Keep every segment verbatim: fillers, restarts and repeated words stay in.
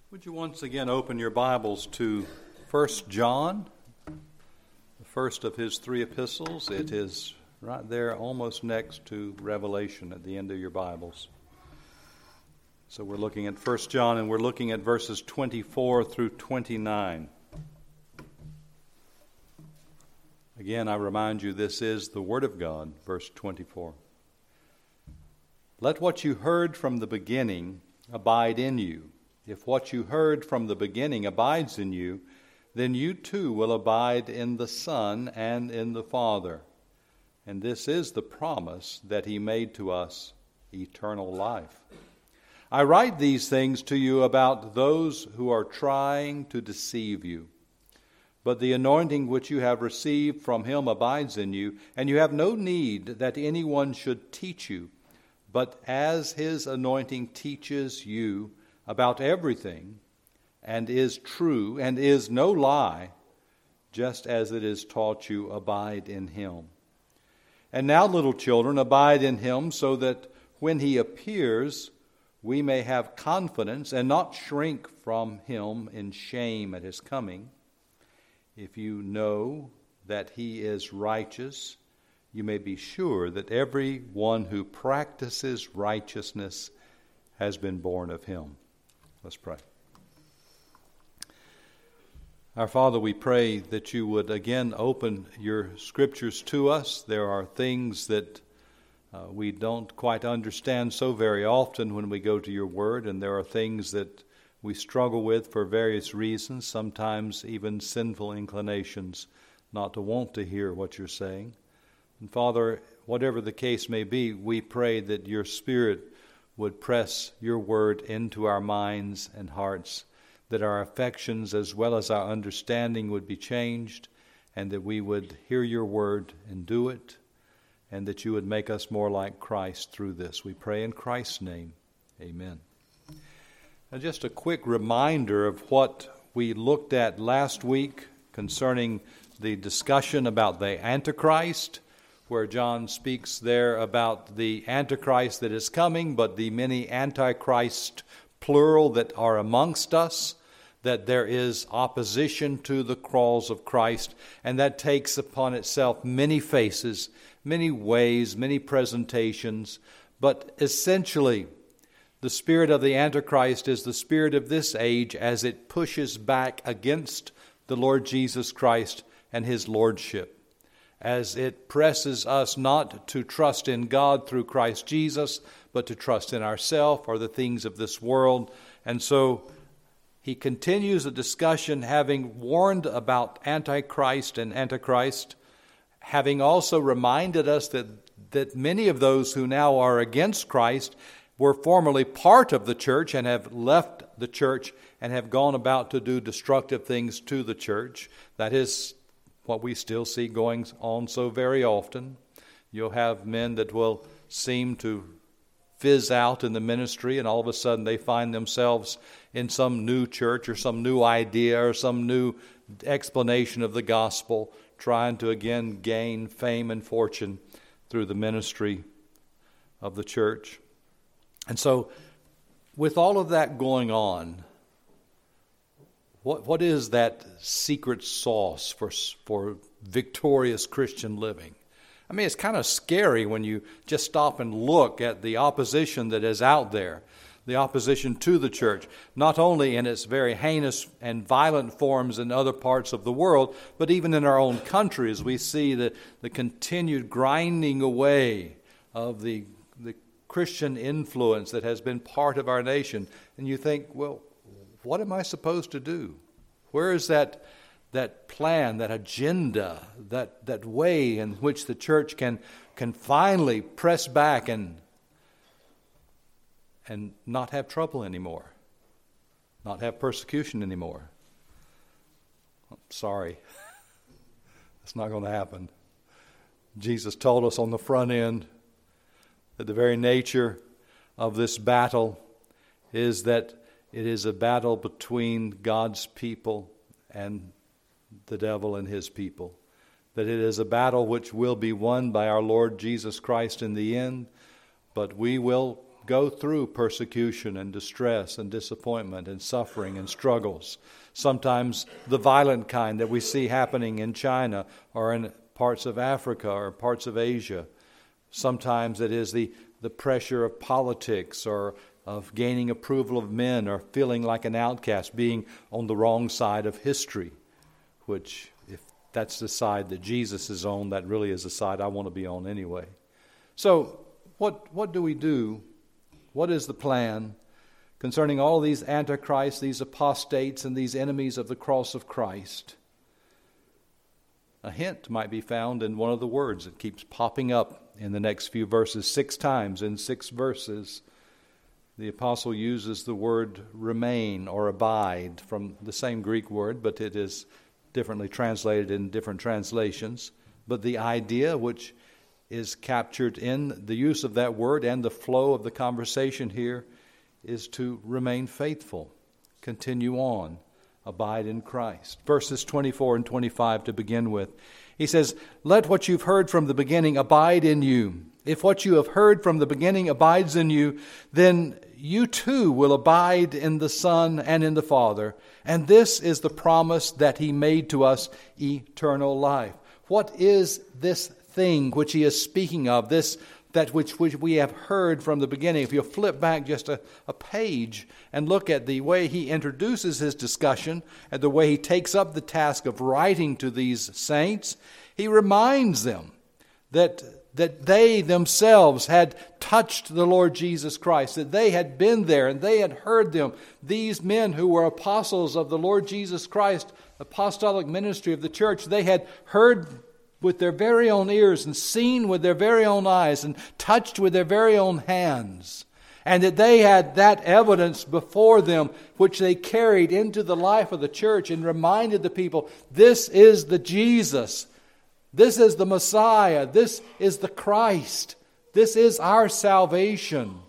Would you once again open your Bibles to First John, the first of his three epistles? It is right there almost next to Revelation at the end of your Bibles. So we're looking at First John, and we're looking at verses twenty-four through twenty-nine. Again, I remind you, this is the Word of God, verse twenty-four. Let what you heard from the beginning abide in you. If what you heard from the beginning abides in you, then you too will abide in the Son and in the Father. And this is the promise that he made to us, eternal life. I write these things to you about those who are trying to deceive you. But the anointing which you have received from him abides in you, and you have no need that anyone should teach you. But as his anointing teaches you about everything, and is true, and is no lie, just as it is taught you, abide in him. And now, little children, abide in him, so that when he appears, we may have confidence and not shrink from him in shame at his coming. If you know that he is righteous, you may be sure that every one who practices righteousness has been born of him. Let's pray. Our Father, we pray that you would again open your scriptures to us. There are things that uh, we don't quite understand so very often when we go to your word, and there are things that we struggle with for various reasons, sometimes even sinful inclinations not to want to hear what you're saying. And Father, whatever the case may be, we pray that your Spirit would press your word into our minds and hearts, that our affections as well as our understanding would be changed, and that we would hear your word and do it, and that you would make us more like Christ through this. We pray in Christ's name. Amen. Now, just a quick reminder of what we looked at last week concerning the discussion about the Antichrist, where John speaks there about the Antichrist that is coming, but the many Antichrist, plural, that are amongst us, that there is opposition to the cause of Christ, and that takes upon itself many faces, many ways, many presentations. But essentially, the spirit of the Antichrist is the spirit of this age as it pushes back against the Lord Jesus Christ and his lordship, as it presses us not to trust in God through Christ Jesus, but to trust in ourselves or the things of this world. And so he continues the discussion, having warned about Antichrist and Antichrist, having also reminded us that, that many of those who now are against Christ were formerly part of the church and have left the church and have gone about to do destructive things to the church. That is what we still see going on so very often. You'll have men that will seem to fizz out in the ministry, and all of a sudden they find themselves in some new church or some new idea or some new explanation of the gospel, trying to again gain fame and fortune through the ministry of the church. And so, with all of that going on, What what is that secret sauce for for victorious Christian living? I mean, it's kind of scary when you just stop and look at the opposition that is out there, the opposition to the church, not only in its very heinous and violent forms in other parts of the world, but even in our own country, as we see the, the continued grinding away of the the Christian influence that has been part of our nation. And you think, well, what am I supposed to do? Where is that that plan, that agenda, that, that way in which the church can can finally press back and and not have trouble anymore, not have persecution anymore? I'm sorry, that's not going to happen. Jesus told us on the front end that the very nature of this battle is that it is a battle between God's people and the devil and his people. That it is a battle which will be won by our Lord Jesus Christ in the end, but we will go through persecution and distress and disappointment and suffering and struggles. Sometimes the violent kind that we see happening in China or in parts of Africa or parts of Asia. Sometimes it is the, the pressure of politics or of gaining approval of men or feeling like an outcast, being on the wrong side of history, which if that's the side that Jesus is on, that really is the side I want to be on anyway. So what what do we do? What is the plan concerning all these antichrists, these apostates, and these enemies of the cross of Christ? A hint might be found in one of the words that keeps popping up in the next few verses. Six times in six verses, the apostle uses the word remain or abide from the same Greek word, but it is differently translated in different translations. But the idea which is captured in the use of that word and the flow of the conversation here is to remain faithful, continue on, abide in Christ. Verses twenty-four and twenty-five to begin with. He says, "Let what you've heard from the beginning abide in you. If what you have heard from the beginning abides in you, then you too will abide in the Son and in the Father. And this is the promise that He made to us, eternal life." What is this thing which he is speaking of, this that which, which we have heard from the beginning? If you flip back just a, a page and look at the way he introduces his discussion and the way he takes up the task of writing to these saints, he reminds them that that they themselves had touched the Lord Jesus Christ, that they had been there and they had heard them. These men who were apostles of the Lord Jesus Christ, apostolic ministry of the church, they had heard with their very own ears and seen with their very own eyes and touched with their very own hands. And that they had that evidence before them which they carried into the life of the church and reminded the people, this is the Jesus. This is the Messiah. This is the Christ. This is our salvation.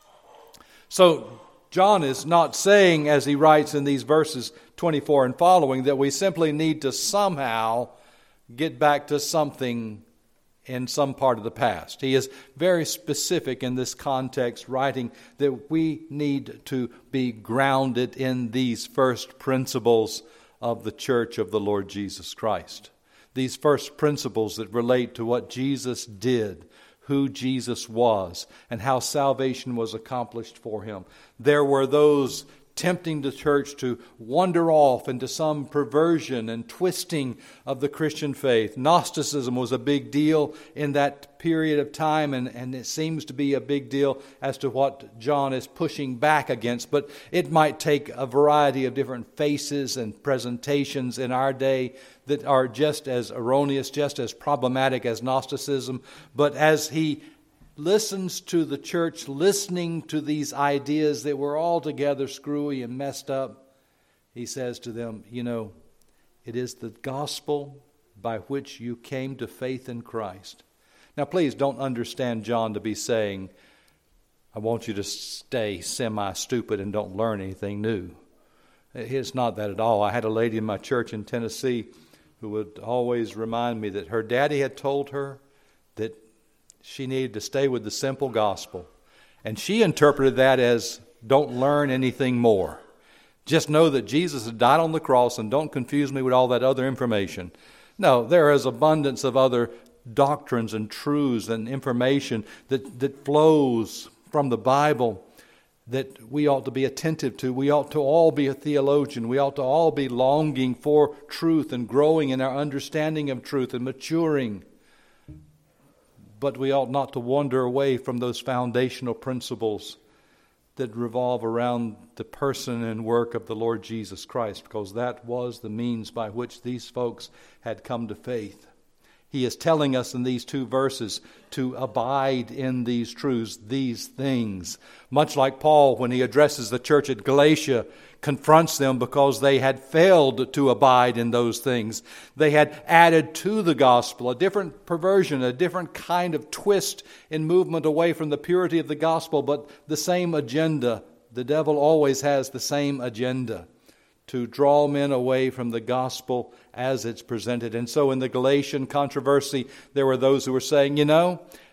So John is not saying, as he writes in these verses twenty-four and following, that we simply need to somehow get back to something in some part of the past. He is very specific in this context, writing that we need to be grounded in these first principles of the church of the Lord Jesus Christ. These first principles that relate to what Jesus did, who Jesus was, and how salvation was accomplished for Him. There were those tempting the church to wander off into some perversion and twisting of the Christian faith. Gnosticism was a big deal in that period of time, and, and it seems to be a big deal as to what John is pushing back against. But it might take a variety of different faces and presentations in our day that are just as erroneous, just as problematic as Gnosticism. But as he listens to the church, listening to these ideas that were altogether screwy and messed up, he says to them, you know, it is the gospel by which you came to faith in Christ. Now, please don't understand John to be saying, I want you to stay semi-stupid and don't learn anything new. It's not that at all. I had a lady in my church in Tennessee who would always remind me that her daddy had told her that she needed to stay with the simple gospel. And she interpreted that as, don't learn anything more. Just know that Jesus had died on the cross and don't confuse me with all that other information. No, there is abundance of other doctrines and truths and information that, that flows from the Bible that we ought to be attentive to. We ought to all be a theologian. We ought to all be longing for truth and growing in our understanding of truth and maturing. But we ought not to wander away from those foundational principles that revolve around the person and work of the Lord Jesus Christ, because that was the means by which these folks had come to faith. He is telling us in these two verses to abide in these truths, these things. Much like Paul, when he addresses the church at Galatia, confronts them because they had failed to abide in those things. They had added to the gospel a different perversion, a different kind of twist in movement away from the purity of the gospel, but the same agenda. The devil always has the same agenda, to draw men away from the gospel as it's presented. And so in the Galatian controversy, there were those who were saying, you know,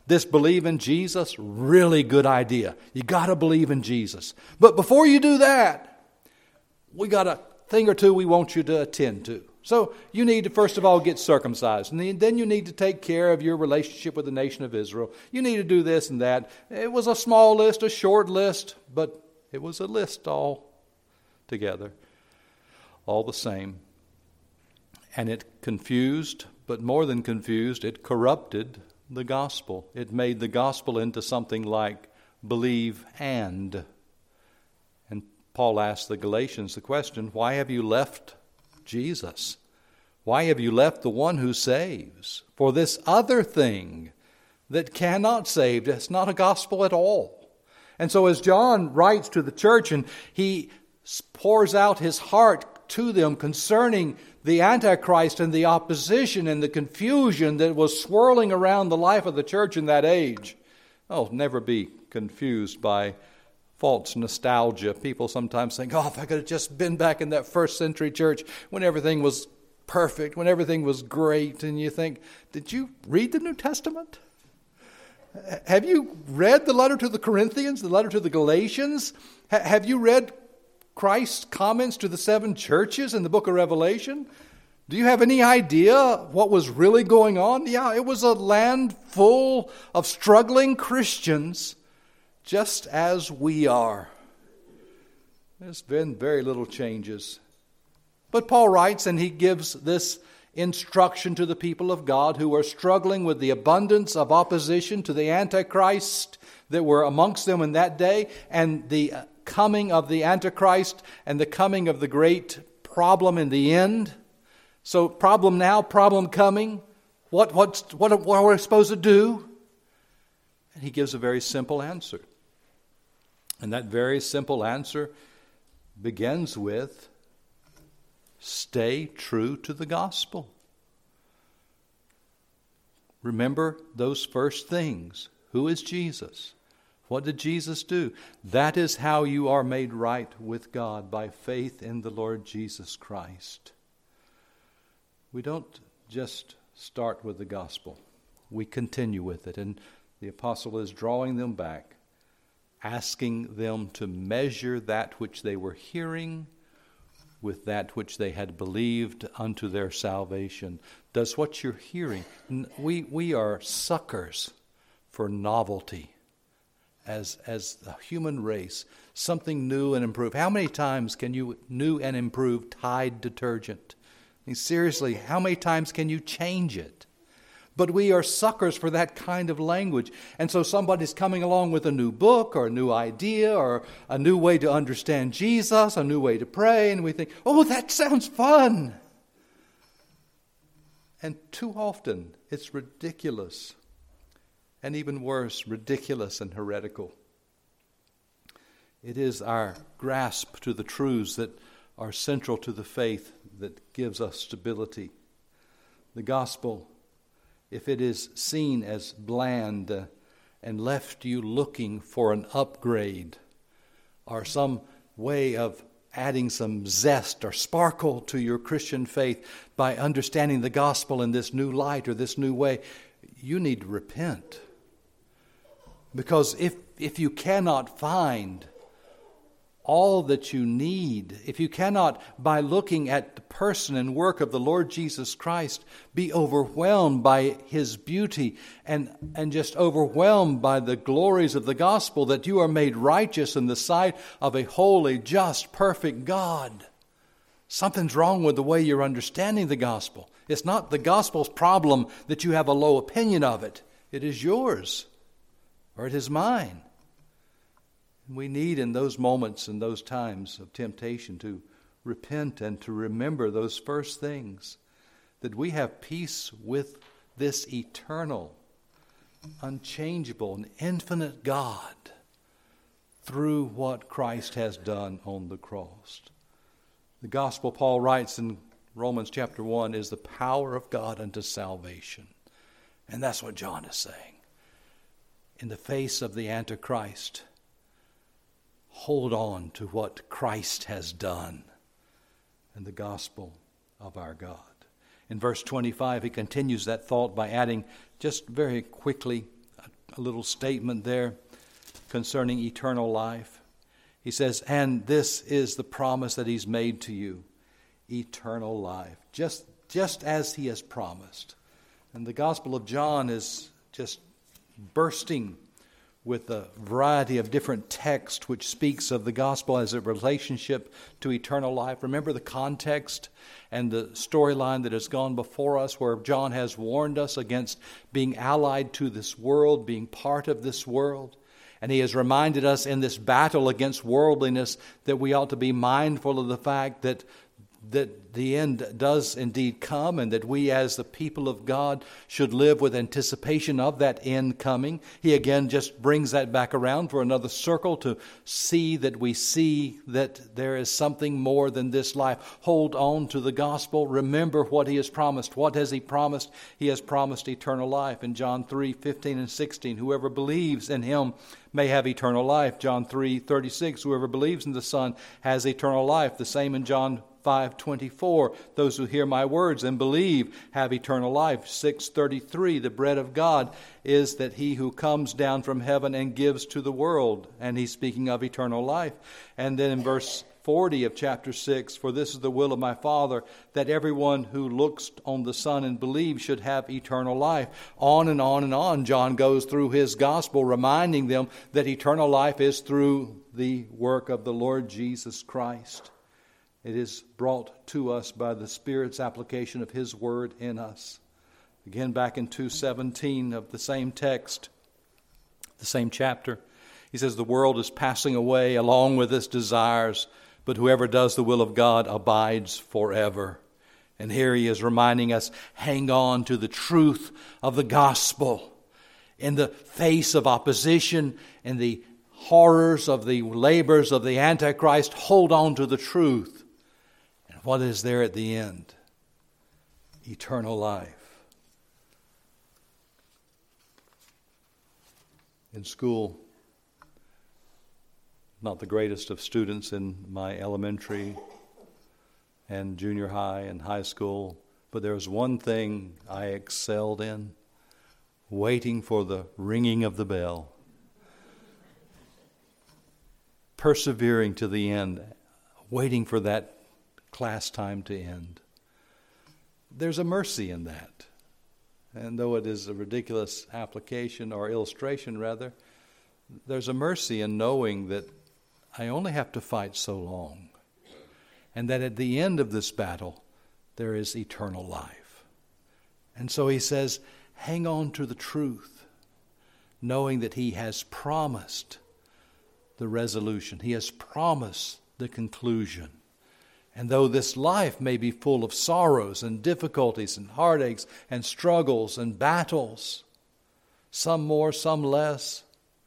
This believe in Jesus, really good idea. You got to believe in Jesus. But before you do that, we got a thing or two we want you to attend to. So you need to first of all get circumcised. And then you need to take care of your relationship with the nation of Israel. You need to do this and that. It was a small list, a short list, but it was a list all together, all the same. And it confused, but more than confused, it corrupted the gospel. It made the gospel into something like believe and. And Paul asked the Galatians the question, why have you left Jesus? Why have you left the one who saves for this other thing that cannot save? It's not a gospel at all. And so as John writes to the church and he pours out his heart to them concerning the Antichrist and the opposition and the confusion that was swirling around the life of the church in that age. Oh, never be confused by false nostalgia. People sometimes think, oh, if I could have just been back in that first century church when everything was perfect, when everything was great. And you think, did you read the New Testament? Have you read the letter to the Corinthians, the letter to the Galatians? Ha- have you read Christ's comments to the seven churches in the book of Revelation? Do you have any idea what was really going on? Yeah, it was a land full of struggling Christians, just as we are. There's been very little changes. But Paul writes, and he gives this instruction to the people of God who are struggling with the abundance of opposition to the Antichrist that were amongst them in that day, and the coming of the Antichrist and the coming of the great problem in the end. So problem now, problem coming. What, what's, what, what are we supposed to do? And he gives a very simple answer. And that very simple answer begins with, stay true to the gospel. Remember those first things. Who is Jesus? What did Jesus do? That is how you are made right with God, by faith in the Lord Jesus Christ. We don't just start with the gospel. We continue with it. And the apostle is drawing them back, asking them to measure that which they were hearing with that which they had believed unto their salvation. Does what you're hearing, we, we are suckers for novelty. As as the human race, something new and improved. How many times can you new and improved Tide detergent? I mean, seriously, how many times can you change it? But we are suckers for that kind of language. And so somebody's coming along with a new book or a new idea or a new way to understand Jesus, a new way to pray, and we think, oh, that sounds fun. And too often it's ridiculous. And even worse, ridiculous and heretical. It is our grasp to the truths that are central to the faith that gives us stability. The gospel, if it is seen as bland uh, and left you looking for an upgrade or some way of adding some zest or sparkle to your Christian faith by understanding the gospel in this new light or this new way, you need to repent. Because if if you cannot find all that you need, if you cannot, by looking at the person and work of the Lord Jesus Christ, be overwhelmed by His beauty and, and just overwhelmed by the glories of the gospel, that you are made righteous in the sight of a holy, just, perfect God, something's wrong with the way you're understanding the gospel. It's not the gospel's problem that you have a low opinion of it. It is yours. Or it is mine. We need in those moments and those times of temptation to repent and to remember those first things, that we have peace with this eternal, unchangeable, and infinite God through what Christ has done on the cross. The gospel, Paul writes in Romans chapter one, is the power of God unto salvation. And that's what John is saying. In the face of the Antichrist, hold on to what Christ has done and the gospel of our God. In verse twenty-five, he continues that thought by adding just very quickly a little statement there concerning eternal life. He says, and this is the promise that he's made to you, eternal life, just, just as he has promised. And the Gospel of John is just bursting with a variety of different texts which speaks of the gospel as a relationship to eternal life. Remember the context and the storyline that has gone before us, where John has warned us against being allied to this world, being part of this world. And he has reminded us in this battle against worldliness that we ought to be mindful of the fact that that the end does indeed come, and that we as the people of God should live with anticipation of that end coming. He again just brings that back around for another circle to see that we see that there is something more than this life. Hold on to the gospel. Remember what he has promised. What has he promised? He has promised eternal life. In John three fifteen and sixteen, whoever believes in him may have eternal life. John three thirty-six, whoever believes in the Son has eternal life. The same in John five twenty-four, those who hear my words and believe have eternal life. six thirty-three, the bread of God is that he who comes down from heaven and gives to the world. And he's speaking of eternal life. And then in verse forty of chapter six, for this is the will of my Father, that everyone who looks on the Son and believes should have eternal life. On and on and on, John goes through his gospel, reminding them that eternal life is through the work of the Lord Jesus Christ. It is brought to us by the Spirit's application of his word in us. Again, back in two seventeen of the same text, the same chapter, he says, the world is passing away along with its desires, but whoever does the will of God abides forever. And here he is reminding us, hang on to the truth of the gospel. In the face of opposition and the horrors of the labors of the Antichrist, hold on to the truth. What is there at the end? Eternal life. In school, not the greatest of students in my elementary and junior high and high school, but there was one thing I excelled in: waiting for the ringing of the bell. Persevering to the end, waiting for that class time to end. There's a mercy in that. And though it is a ridiculous application or illustration rather, there's a mercy in knowing that I only have to fight so long, and that at the end of this battle there is eternal life. And so he says, hang on to the truth, knowing that he has promised the resolution. He has promised the conclusion. And though this life may be full of sorrows and difficulties and heartaches and struggles and battles, some more, some less,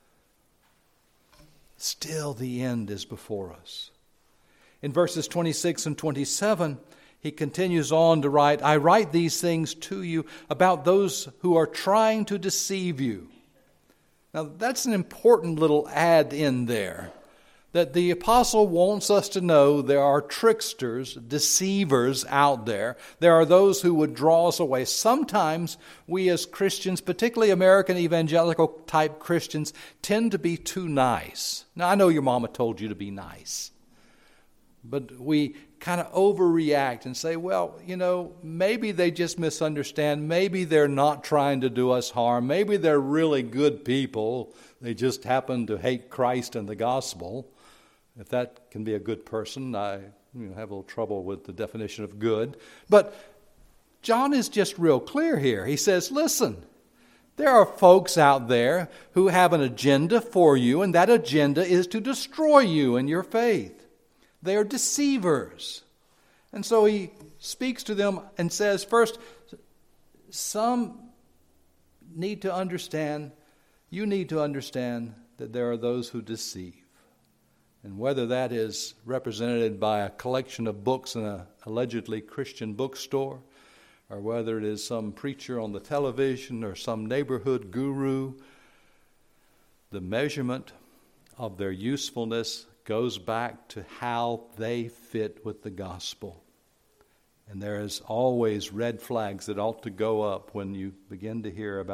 still the end is before us. In verses twenty-six and twenty-seven, he continues on to write, I write these things to you about those who are trying to deceive you. Now that's an important little add in there, that the apostle wants us to know there are tricksters, deceivers out there. There are those who would draw us away. Sometimes we as Christians, particularly American evangelical type Christians, tend to be too nice. Now I know your mama told you to be nice, but we kind of overreact and say, well, you know, maybe they just misunderstand. Maybe they're not trying to do us harm. Maybe they're really good people. They just happen to hate Christ and the gospel. If that can be a good person, I you know, have a little trouble with the definition of good. But John is just real clear here. He says, listen, there are folks out there who have an agenda for you, and that agenda is to destroy you and your faith. They are deceivers. And so he speaks to them and says, first, some need to understand, you need to understand that there are those who deceive. And whether that is represented by a collection of books in an allegedly Christian bookstore, or whether it is some preacher on the television or some neighborhood guru, the measurement of their usefulness goes back to how they fit with the gospel. And there is always red flags that ought to go up when you begin to hear about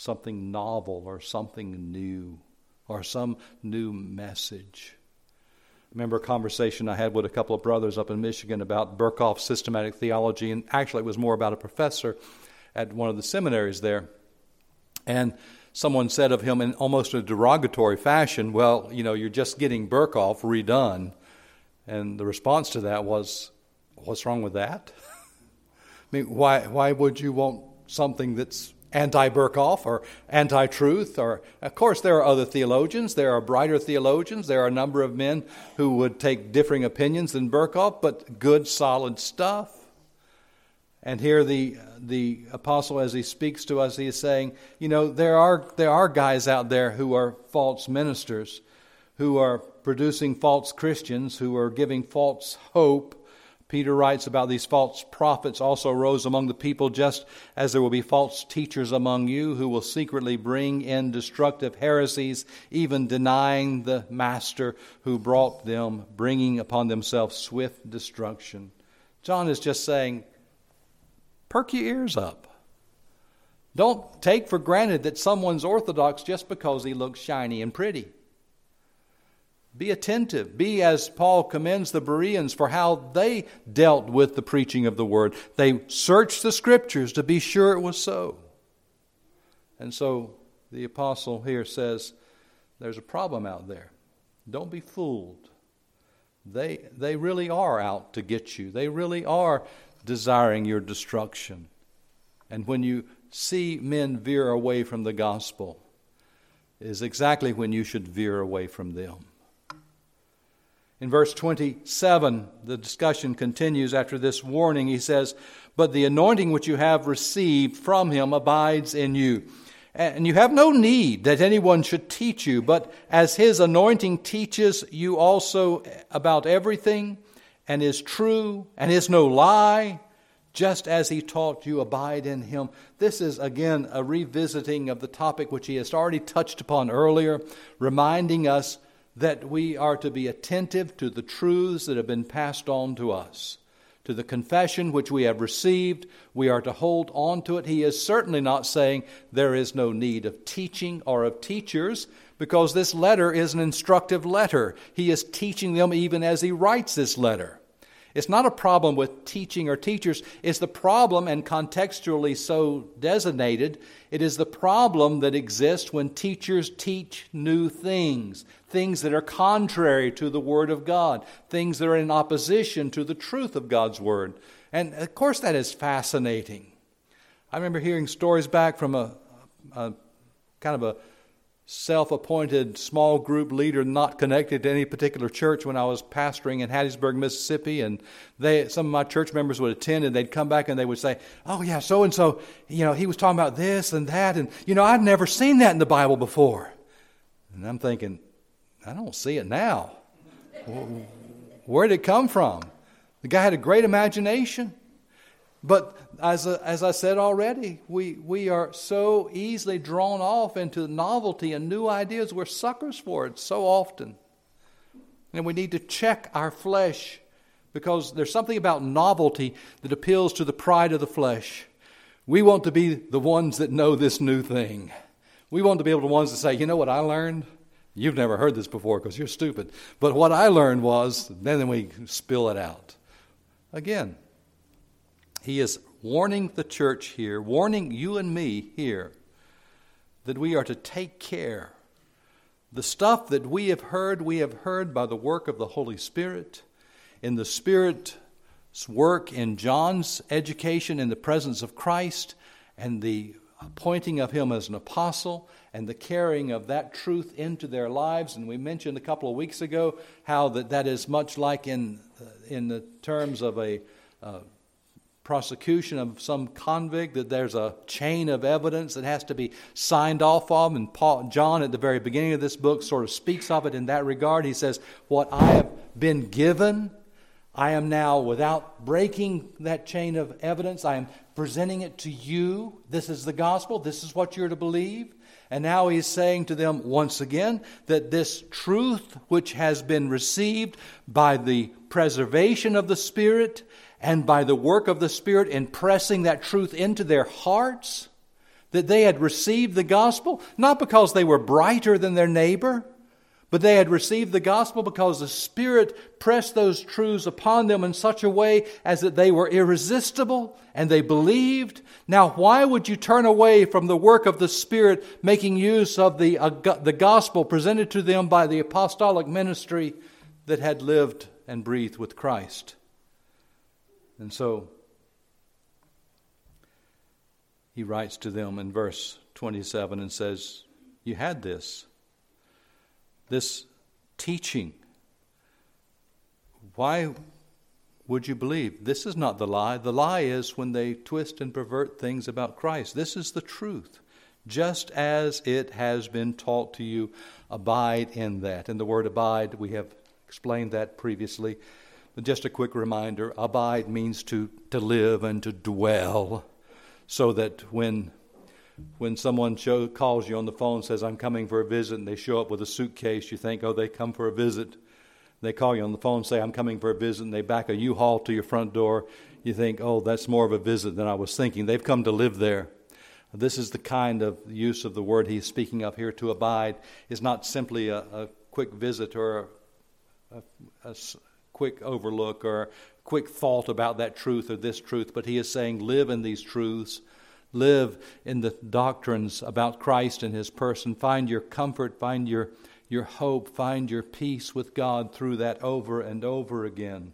something novel or something new or some new message. I remember a conversation I had with a couple of brothers up in Michigan about Berkhof's systematic theology, and actually it was more about a professor at one of the seminaries there. And someone said of him in almost a derogatory fashion, well, you know, you're just getting Berkhof redone. And the response to that was, what's wrong with that? I mean, why why would you want something that's anti-Berkhof or anti-truth? Or, of course, there are other theologians. There are brighter theologians. There are a number of men who would take differing opinions than Berkhof, but good, solid stuff. And here the the apostle, as he speaks to us, he is saying, you know, there are there are guys out there who are false ministers, who are producing false Christians, who are giving false hope. Peter writes about these false prophets also rose among the people, just as there will be false teachers among you who will secretly bring in destructive heresies, even denying the master who brought them, bringing upon themselves swift destruction. John is just saying, perk your ears up. Don't take for granted that someone's orthodox just because he looks shiny and pretty. Be attentive. Be, as Paul commends the Bereans for how they dealt with the preaching of the word. They searched the scriptures to be sure it was so. And so the apostle here says, there's a problem out there. Don't be fooled. They, they really are out to get you. They really are desiring your destruction. And when you see men veer away from the gospel, is exactly when you should veer away from them. In verse twenty-seven, the discussion continues after this warning. He says, but the anointing which you have received from him abides in you. And you have no need that anyone should teach you, but as his anointing teaches you also about everything, and is true, and is no lie, just as he taught you, abide in him. This is, again, a revisiting of the topic which he has already touched upon earlier, reminding us that we are to be attentive to the truths that have been passed on to us. To the confession which we have received, we are to hold on to it. He is certainly not saying there is no need of teaching or of teachers, because this letter is an instructive letter. He is teaching them even as he writes this letter. It's not a problem with teaching or teachers. It's the problem, and contextually so designated, it is the problem that exists when teachers teach new things, things that are contrary to the Word of God, things that are in opposition to the truth of God's Word. And, of course, that is fascinating. I remember hearing stories back from a, a kind of a self-appointed small group leader not connected to any particular church when I was pastoring in Hattiesburg, Mississippi, and they some of my church members would attend, and they'd come back and they would say, oh yeah, so-and-so, you know, he was talking about this and that, and you know, I'd never seen that in the Bible before. And I'm thinking, I don't see it now. Where did it come from? The guy had a great imagination. But as a, as I said already, we, we are so easily drawn off into novelty and new ideas. We're suckers for it so often. And we need to check our flesh, because there's something about novelty that appeals to the pride of the flesh. We want to be the ones that know this new thing. We want to be able to be the ones that say, you know what I learned? You've never heard this before because you're stupid. But what I learned was, then we spill it out. Again, he is warning the church here, warning you and me here, that we are to take care. The stuff that we have heard, we have heard by the work of the Holy Spirit, in the Spirit's work in John's education in the presence of Christ, and the appointing of him as an apostle, and the carrying of that truth into their lives. And we mentioned a couple of weeks ago how that, that is much like in, in the terms of a uh, prosecution of some convict, that there's a chain of evidence that has to be signed off of. And Paul, John, at the very beginning of this book, sort of speaks of it in that regard. He says, what I have been given, I am now, without breaking that chain of evidence, I am presenting it to you. This is the gospel. This is what you're to believe. And now he's saying to them once again that this truth which has been received by the preservation of the Spirit and by the work of the Spirit in pressing that truth into their hearts, that they had received the gospel, not because they were brighter than their neighbor, but they had received the gospel because the Spirit pressed those truths upon them in such a way as that they were irresistible and they believed. Now, why would you turn away from the work of the Spirit making use of the, uh, the gospel presented to them by the apostolic ministry that had lived and breathed with Christ? And so he writes to them in verse twenty-seven and says, you had this. This teaching. Why would you believe? This is not the lie. The lie is when they twist and pervert things about Christ. This is the truth. Just as it has been taught to you, abide in that. And the word abide, we have explained that previously. But just a quick reminder, abide means to, to live and to dwell. So that when When someone show, calls you on the phone and says, I'm coming for a visit, and they show up with a suitcase, you think, oh, they come for a visit. They call you on the phone and say, I'm coming for a visit, and they back a U-Haul to your front door. You think, oh, that's more of a visit than I was thinking. They've come to live there. This is the kind of use of the word he's speaking of here. To abide is not simply a, a quick visit or a, a, a quick overlook or a quick thought about that truth or this truth, but he is saying live in these truths. Live in the doctrines about Christ and His person. Find your comfort, find your, your hope, find your peace with God through that over and over again.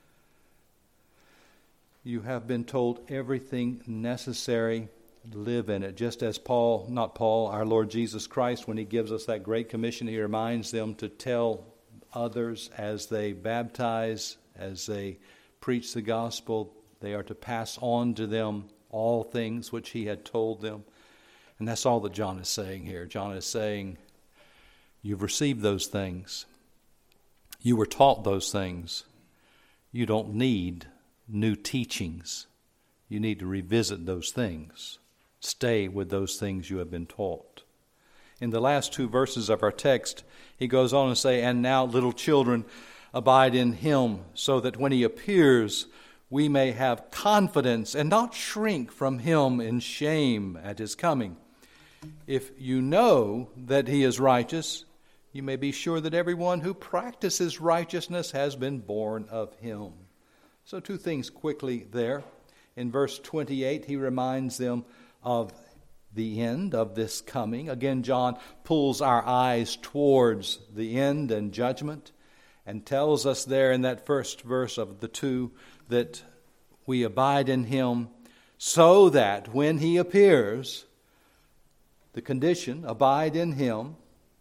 You have been told everything necessary. Live in it. Just as Paul, not Paul, our Lord Jesus Christ, when He gives us that great commission, He reminds them to tell others as they baptize, as they preach the gospel, they are to pass on to them all things which He had told them. And that's all that John is saying here. John is saying, you've received those things. You were taught those things. You don't need new teachings. You need to revisit those things. Stay with those things you have been taught. In the last two verses of our text, he goes on to say, and now, little children, abide in Him, so that when He appears, we may have confidence and not shrink from Him in shame at His coming. If you know that He is righteous, you may be sure that everyone who practices righteousness has been born of Him. So two things quickly there. In verse twenty-eight, he reminds them of the end of this coming. Again, John pulls our eyes towards the end and judgment and tells us there in that first verse of the two that we abide in Him so that when He appears, the condition, abide in Him,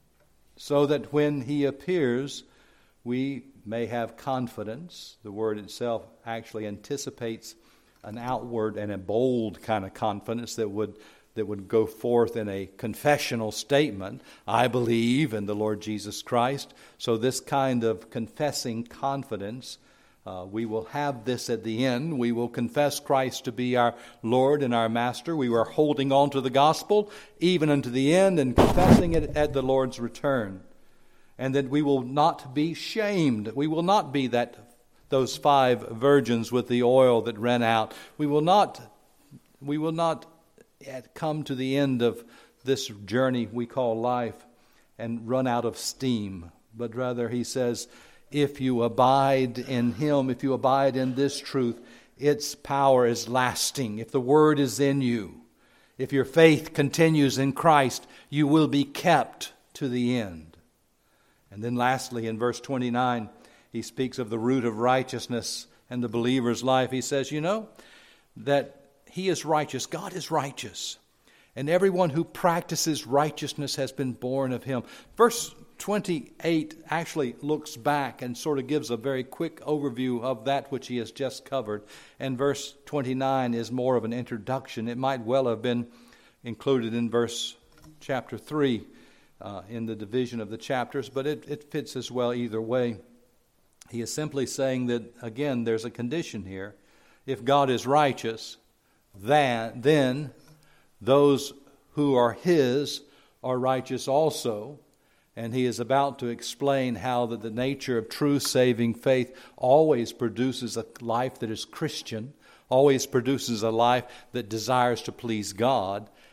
so that when He appears, we may have confidence. The word itself actually anticipates an outward and a bold kind of confidence that would that would go forth in a confessional statement. I believe in the Lord Jesus Christ. So this kind of confessing confidence, uh, we will have this at the end. We will confess Christ to be our Lord and our Master. We are holding on to the gospel even unto the end and confessing it at the Lord's return. And that we will not be shamed. We will not be that those five virgins with the oil that ran out. We will not, we will not come to the end of this journey we call life and run out of steam. But rather, he says, if you abide in Him, if you abide in this truth, its power is lasting. If the Word is in you, if your faith continues in Christ, you will be kept to the end. And then lastly, in verse twenty-nine, he speaks of the root of righteousness and the believer's life. He says, you know, that He is righteous. God is righteous. And everyone who practices righteousness has been born of Him. Verse twenty-eight actually looks back and sort of gives a very quick overview of that which he has just covered. And verse twenty-nine is more of an introduction. It might well have been included in verse chapter three uh, in the division of the chapters, but it, it fits as well either way. He is simply saying that, again, there's a condition here. If God is righteous, that, then those who are His are righteous also. And he is about to explain how that the nature of true saving faith always produces a life that is Christian, always produces a life that desires to please God.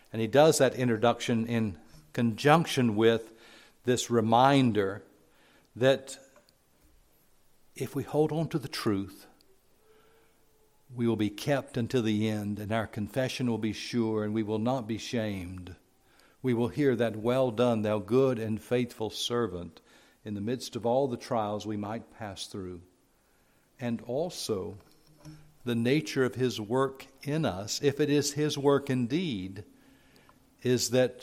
And he does that introduction in conjunction with this reminder that if we hold on to the truth, we will be kept until the end, and our confession will be sure, and we will not be shamed. We will hear that, "Well done, thou good and faithful servant," in the midst of all the trials we might pass through. And also the nature of his work in us, if it is his work indeed, is that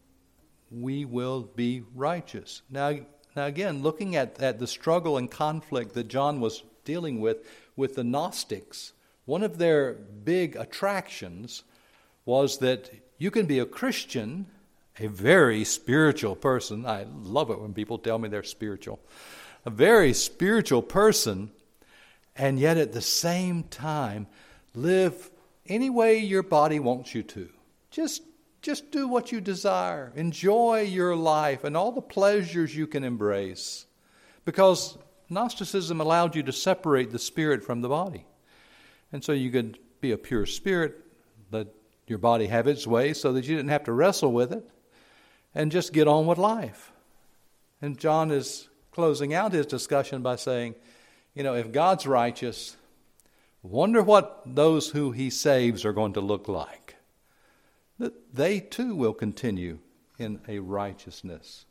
we will be righteous. Now, now again, looking at, at the struggle and conflict that John was dealing with with the Gnostics, one of their big attractions was that you can be a Christian, a very spiritual person. I love it when people tell me they're spiritual. A very spiritual person, and yet at the same time live any way your body wants you to. Just, just do what you desire. Enjoy your life and all the pleasures you can embrace. Because Gnosticism allowed you to separate the spirit from the body. And so you could be a pure spirit, let your body have its way so that you didn't have to wrestle with it, and just get on with life. And John is closing out his discussion by saying, you know, if God's righteous, wonder what those who he saves are going to look like. That they too will continue in a righteousness.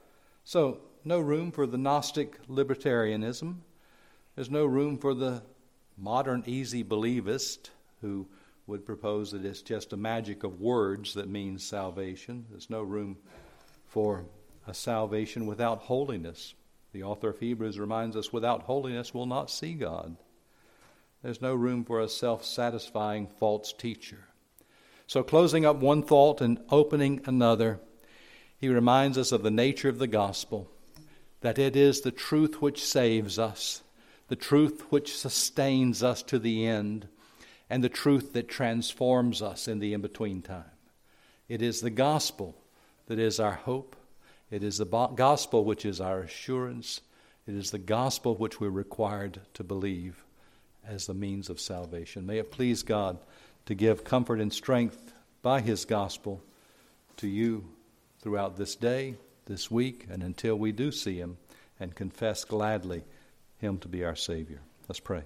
So, no room for the Gnostic libertarianism. There's no room for the modern easy believist who would propose that it's just a magic of words that means salvation. There's no room for a salvation without holiness. The author of Hebrews reminds us, without holiness we'll not see God. There's no room for a self-satisfying false teacher. So closing up one thought and opening another, he reminds us of the nature of the gospel, that it is the truth which saves us, the truth which sustains us to the end, and the truth that transforms us in the in-between time. It is the gospel that is our hope. It is the gospel which is our assurance. It is the gospel which we're required to believe as the means of salvation. May it please God to give comfort and strength by his gospel to you throughout this day, this week, and until we do see him and confess gladly him to be our Savior. Let's pray.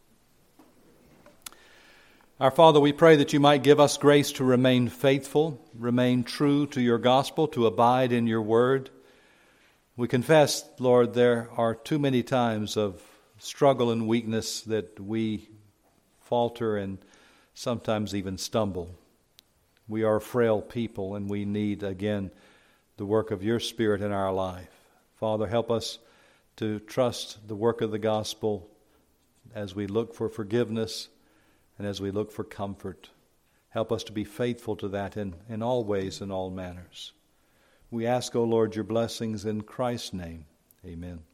Our Father, we pray that you might give us grace to remain faithful, remain true to your gospel, to abide in your word. We confess, Lord, there are too many times of struggle and weakness that we falter and sometimes even stumble. We are a frail people, and we need, again, the work of your Spirit in our life. Father, help us to trust the work of the gospel as we look for forgiveness and as we look for comfort. Help us to be faithful to that in, in all ways and all manners. We ask, O Lord, your blessings in Christ's name. Amen.